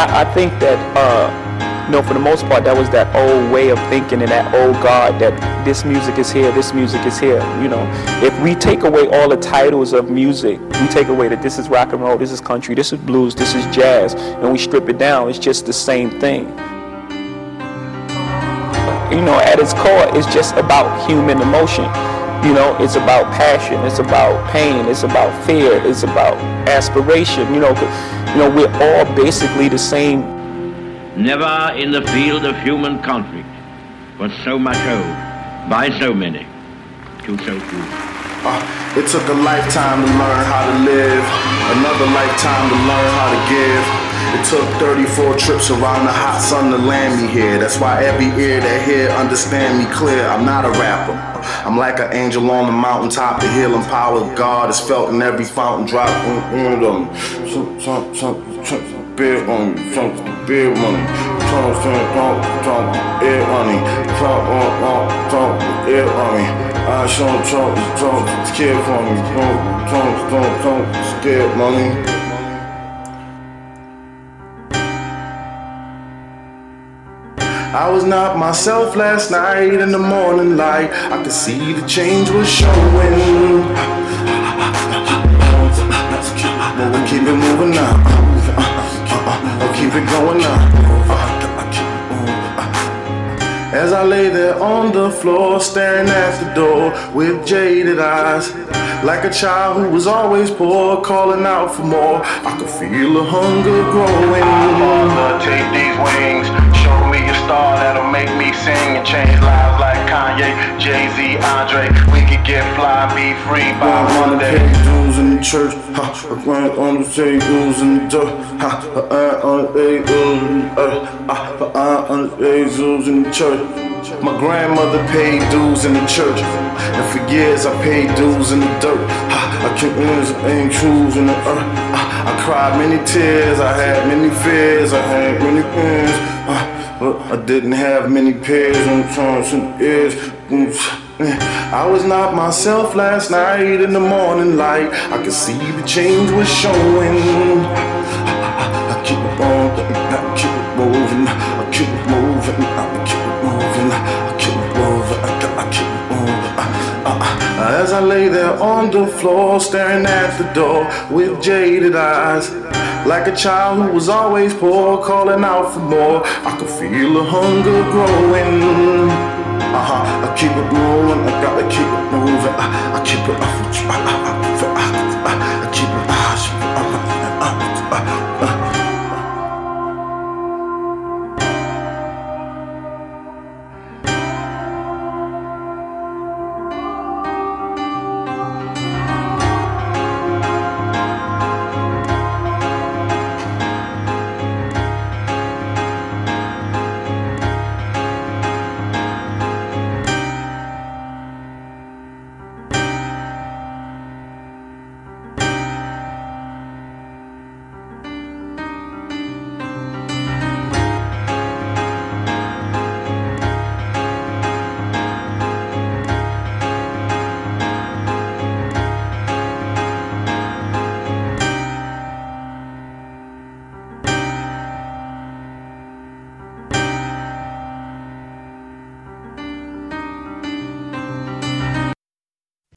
I think that for the most part, that was that old way of thinking and that old God that this music is here, this music is here. If we take away all the titles of music, we take away that this is rock and roll, this is country, this is blues, this is jazz, and we strip it down, it's just the same thing. At its core, it's just about human emotion. It's about passion, it's about pain, it's about fear, it's about aspiration. We're all basically the same. Never in the field of human conflict was so much owed by so many to so few. It took a lifetime to learn how to live, another lifetime to learn how to give. It took 34 trips around the hot sun to land me here. That's why every ear that hear understand me clear. I'm not a rapper. I'm like an angel on the mountaintop. The healing power of God is felt in every fountain drop. Beer on me, beer money, air on me, air on me. I show scared for me, scared money. I was not myself last night in the morning light. I could see the change was showing. Keep it moving now. Keep it going now. As I lay there on the floor, staring at the door with jaded eyes, like a child who was always poor, calling out for more. I could feel the hunger growing. Father, take these wings, show me a star that'll make me sing and change lives like Kanye, Jay-Z, Andre. We could get fly, be free by Monday. Dudes in the church, I grind on the say dudes in the dirt, on the dudes in the church. My grandmother paid dues in the church, and for years I paid dues in the dirt. I kept ain't truths in the earth. I cried many tears, I had many fears, I had many pains, but I didn't have many peers on times and ears. I was not myself last night in the morning light. I could see the change was showing. I keep it on, I keep it moving, I keep it moving, I keep it moving, I keep it moving, I keep it moving. As I lay there on the floor, staring at the door with jaded eyes, like a child who was always poor, calling out for more. I could feel the hunger growing. I keep it moving, I gotta keep it moving. I keep it,